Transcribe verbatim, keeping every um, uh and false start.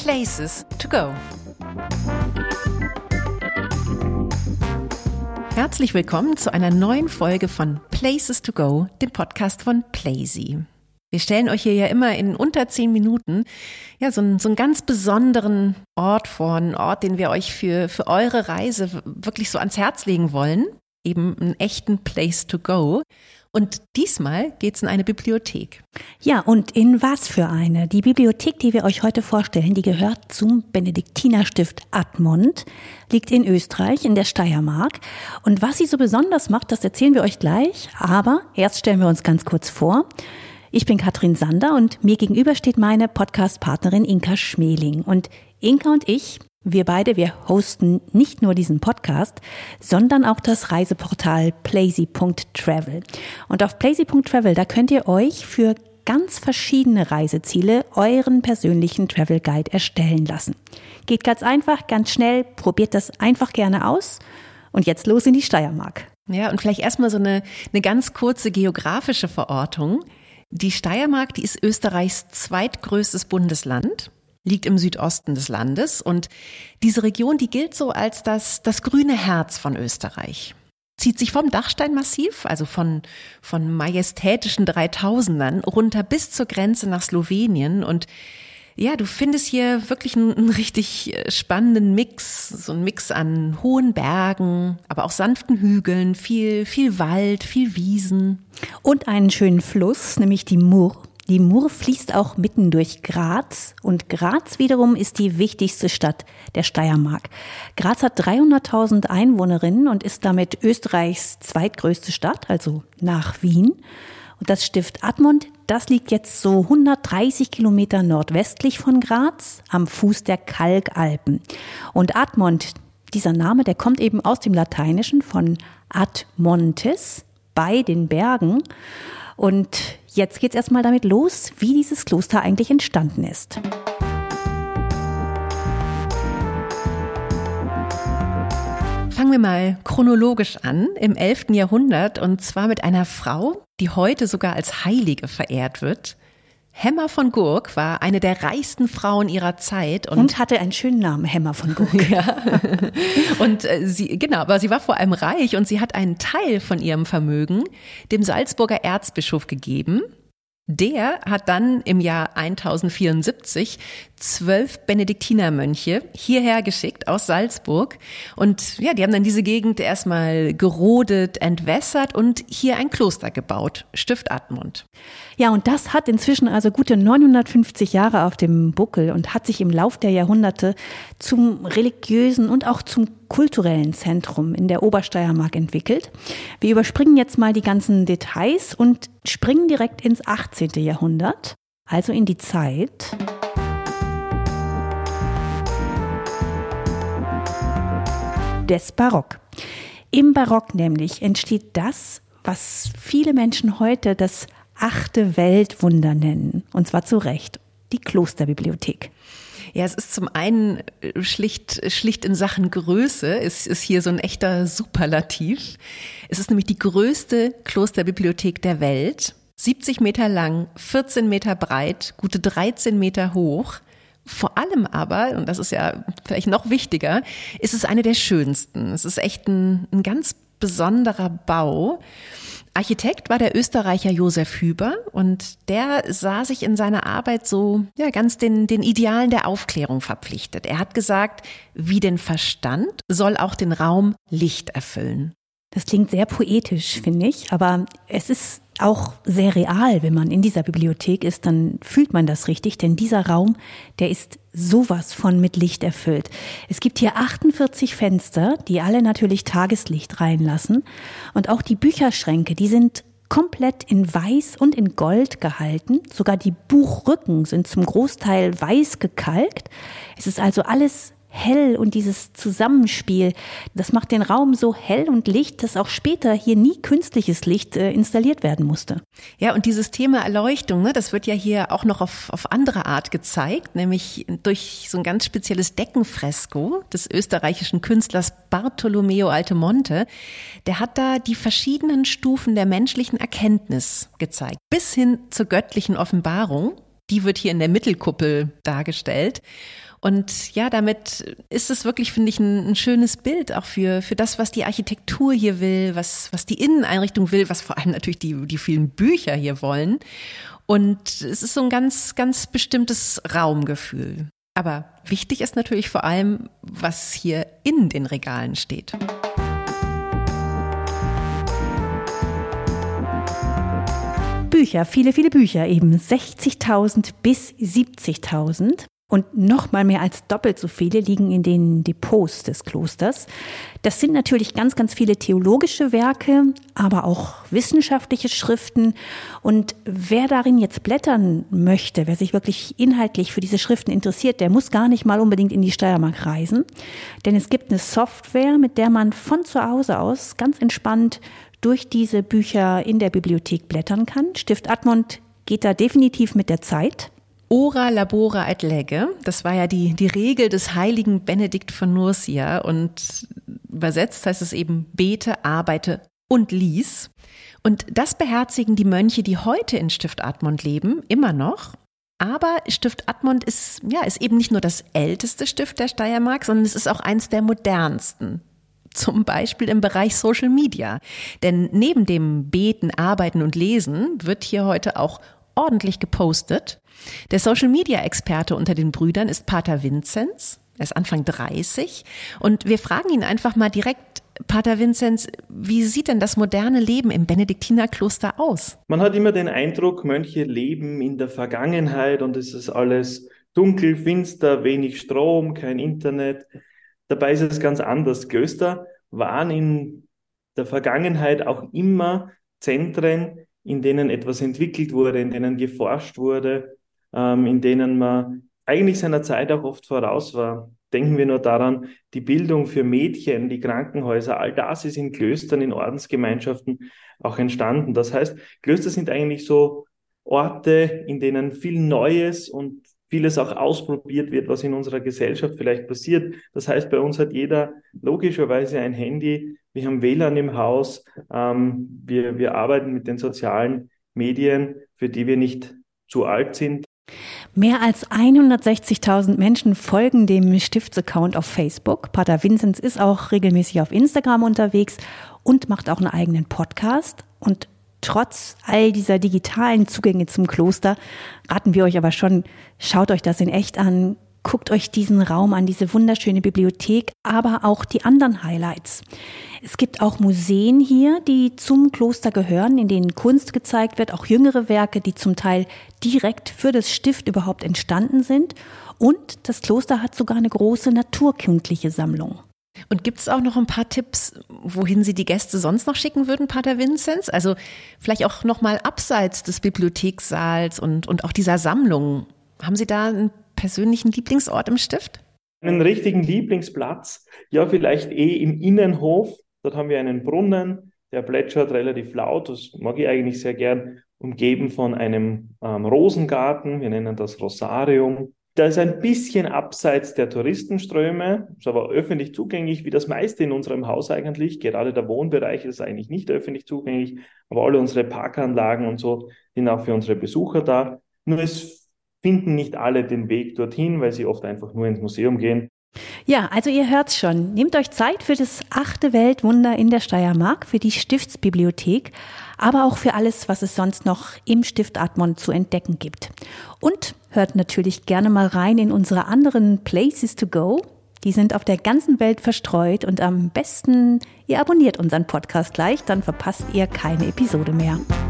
Places to go. Herzlich willkommen zu einer neuen Folge von Places to go, dem Podcast von Plazy. Wir stellen euch hier ja immer in unter zehn Minuten ja, so, einen, so einen ganz besonderen Ort vor, einen Ort, den wir euch für, für eure Reise wirklich so ans Herz legen wollen, eben einen echten Place to go. Und diesmal geht's in eine Bibliothek. Ja, und in was für eine? Die Bibliothek, die wir euch heute vorstellen, die gehört zum Benediktinerstift Admont, liegt in Österreich, in der Steiermark. Und was sie so besonders macht, das erzählen wir euch gleich. Aber erst stellen wir uns ganz kurz vor. Ich bin Katrin Sander und mir gegenüber steht meine Podcast-Partnerin Inka Schmeling. Und Inka und ich, wir beide, wir hosten nicht nur diesen Podcast, sondern auch das Reiseportal plazy punkt travel. Und auf plazy punkt travel, da könnt ihr euch für ganz verschiedene Reiseziele euren persönlichen Travel Guide erstellen lassen. Geht ganz einfach, ganz schnell, probiert das einfach gerne aus. Und jetzt los in die Steiermark. Ja, und vielleicht erstmal so eine, eine ganz kurze geografische Verortung. Die Steiermark, die ist Österreichs zweitgrößtes Bundesland, liegt im Südosten des Landes und diese Region, die gilt so als das, das grüne Herz von Österreich. Zieht sich vom Dachsteinmassiv, also von, von majestätischen Dreitausendern runter bis zur Grenze nach Slowenien und ja, du findest hier wirklich einen, einen richtig spannenden Mix, so ein Mix an hohen Bergen, aber auch sanften Hügeln, viel, viel Wald, viel Wiesen. Und einen schönen Fluss, nämlich die Mur. Die Mur fließt auch mitten durch Graz und Graz wiederum ist die wichtigste Stadt der Steiermark. Graz hat dreihunderttausend Einwohnerinnen und ist damit Österreichs zweitgrößte Stadt, also nach Wien. Und das Stift Admont, das liegt jetzt so hundertdreißig Kilometer nordwestlich von Graz am Fuß der Kalkalpen. Und Admont, dieser Name, der kommt eben aus dem Lateinischen von ad montes, bei den Bergen. Und jetzt geht's erstmal damit los, wie dieses Kloster eigentlich entstanden ist. Fangen wir mal chronologisch an, im elften Jahrhundert, und zwar mit einer Frau, die heute sogar als Heilige verehrt wird. Hemma von Gurk war eine der reichsten Frauen ihrer Zeit. Und, und hatte einen schönen Namen, Hemma von Gurk. Ja. Und äh, sie, genau, aber sie war vor allem reich und sie hat einen Teil von ihrem Vermögen dem Salzburger Erzbischof gegeben. Der hat dann im Jahr tausendvierundsiebzig zwölf Benediktinermönche hierher geschickt aus Salzburg. Und ja, die haben dann diese Gegend erstmal gerodet, entwässert und hier ein Kloster gebaut, Stift Admont. Ja, und das hat inzwischen also gute neunhundertfünfzig Jahre auf dem Buckel und hat sich im Lauf der Jahrhunderte zum religiösen und auch zum kulturellen Zentrum in der Obersteiermark entwickelt. Wir überspringen jetzt mal die ganzen Details und springen direkt ins achtzehnten Jahrhundert, also in die Zeit des Barock. Im Barock nämlich entsteht das, was viele Menschen heute das achte Weltwunder nennen, und zwar zu Recht, die Klosterbibliothek. Ja, es ist zum einen schlicht, schlicht in Sachen Größe, es ist hier so ein echter Superlativ. Es ist nämlich die größte Klosterbibliothek der Welt, siebzig Meter lang, vierzehn Meter breit, gute dreizehn Meter hoch. Vor allem aber, und das ist ja vielleicht noch wichtiger, ist es eine der schönsten. Es ist echt ein, ein ganz besonderer Bau. Architekt war der Österreicher Josef Hüber und der sah sich in seiner Arbeit so ja ganz den, den Idealen der Aufklärung verpflichtet. Er hat gesagt, wie den Verstand soll auch den Raum Licht erfüllen. Das klingt sehr poetisch, finde ich, aber es ist auch sehr real. Wenn man in dieser Bibliothek ist, dann fühlt man das richtig, denn dieser Raum, der ist sowas von mit Licht erfüllt. Es gibt hier achtundvierzig Fenster, die alle natürlich Tageslicht reinlassen, und auch die Bücherschränke, die sind komplett in Weiß und in Gold gehalten. Sogar die Buchrücken sind zum Großteil weiß gekalkt. Es ist also alles hell und dieses Zusammenspiel, das macht den Raum so hell und licht, dass auch später hier nie künstliches Licht äh, installiert werden musste. Ja, und dieses Thema Erleuchtung, ne, das wird ja hier auch noch auf, auf andere Art gezeigt, nämlich durch so ein ganz spezielles Deckenfresko des österreichischen Künstlers Bartolomeo Altomonte. Der hat da die verschiedenen Stufen der menschlichen Erkenntnis gezeigt, bis hin zur göttlichen Offenbarung. Die wird hier in der Mittelkuppel dargestellt. Und ja, damit ist es wirklich, finde ich, ein, ein schönes Bild auch für, für das, was die Architektur hier will, was, was die Inneneinrichtung will, was vor allem natürlich die, die vielen Bücher hier wollen. Und es ist so ein ganz, ganz bestimmtes Raumgefühl. Aber wichtig ist natürlich vor allem, was hier in den Regalen steht. Bücher, viele, viele Bücher, eben sechzigtausend bis siebzigtausend. Und noch mal mehr als doppelt so viele liegen in den Depots des Klosters. Das sind natürlich ganz, ganz viele theologische Werke, aber auch wissenschaftliche Schriften. Und wer darin jetzt blättern möchte, wer sich wirklich inhaltlich für diese Schriften interessiert, der muss gar nicht mal unbedingt in die Steiermark reisen. Denn es gibt eine Software, mit der man von zu Hause aus ganz entspannt durch diese Bücher in der Bibliothek blättern kann. Stift Admont geht da definitiv mit der Zeit. Ora labora et lege, das war ja die, die Regel des heiligen Benedikt von Nursia und übersetzt heißt es eben bete, arbeite und lies. Und das beherzigen die Mönche, die heute in Stift Admont leben, immer noch. Aber Stift Admont ist, ja, ist eben nicht nur das älteste Stift der Steiermark, sondern es ist auch eins der modernsten. Zum Beispiel im Bereich Social Media. Denn neben dem Beten, Arbeiten und Lesen wird hier heute auch ordentlich gepostet. Der Social-Media-Experte unter den Brüdern ist Pater Vinzenz. Er ist Anfang dreißig. Und wir fragen ihn einfach mal direkt, Pater Vinzenz, wie sieht denn das moderne Leben im Benediktinerkloster aus? Man hat immer den Eindruck, Mönche leben in der Vergangenheit und es ist alles dunkel, finster, wenig Strom, kein Internet. Dabei ist es ganz anders. Klöster waren in der Vergangenheit auch immer Zentren, in denen etwas entwickelt wurde, in denen geforscht wurde, ähm, in denen man eigentlich seiner Zeit auch oft voraus war. Denken wir nur daran, die Bildung für Mädchen, die Krankenhäuser, all das ist in Klöstern, in Ordensgemeinschaften auch entstanden. Das heißt, Klöster sind eigentlich so Orte, in denen viel Neues und vieles auch ausprobiert wird, was in unserer Gesellschaft vielleicht passiert. Das heißt, bei uns hat jeder logischerweise ein Handy, wir haben W L A N im Haus, ähm, wir, wir arbeiten mit den sozialen Medien, für die wir nicht zu alt sind. Mehr als hundertsechzigtausend Menschen folgen dem Stiftsaccount auf Facebook. Pater Vinzenz ist auch regelmäßig auf Instagram unterwegs und macht auch einen eigenen Podcast. Und trotz all dieser digitalen Zugänge zum Kloster raten wir euch aber schon, schaut euch das in echt an, guckt euch diesen Raum an, diese wunderschöne Bibliothek, aber auch die anderen Highlights. Es gibt auch Museen hier, die zum Kloster gehören, in denen Kunst gezeigt wird, auch jüngere Werke, die zum Teil direkt für das Stift überhaupt entstanden sind. Und das Kloster hat sogar eine große naturkundliche Sammlung. Und gibt es auch noch ein paar Tipps, wohin Sie die Gäste sonst noch schicken würden, Pater Vinzenz? Also vielleicht auch noch mal abseits des Bibliothekssaals und, und auch dieser Sammlung. Haben Sie da einen persönlichen Lieblingsort im Stift? Einen richtigen Lieblingsplatz? Ja, vielleicht eh im Innenhof. Dort haben wir einen Brunnen, der plätschert relativ laut. Das mag ich eigentlich sehr gern, umgeben von einem ähm, Rosengarten. Wir nennen das Rosarium. Da ist ein bisschen abseits der Touristenströme, ist aber öffentlich zugänglich, wie das meiste in unserem Haus eigentlich. Gerade der Wohnbereich ist eigentlich nicht öffentlich zugänglich, aber alle unsere Parkanlagen und so sind auch für unsere Besucher da. Nur es finden nicht alle den Weg dorthin, weil sie oft einfach nur ins Museum gehen. Ja, also ihr hört's schon. Nehmt euch Zeit für das achte Weltwunder in der Steiermark, für die Stiftsbibliothek, aber auch für alles, was es sonst noch im Stift Admont zu entdecken gibt. Und hört natürlich gerne mal rein in unsere anderen Places to go. Die sind auf der ganzen Welt verstreut und am besten, ihr abonniert unseren Podcast gleich, dann verpasst ihr keine Episode mehr.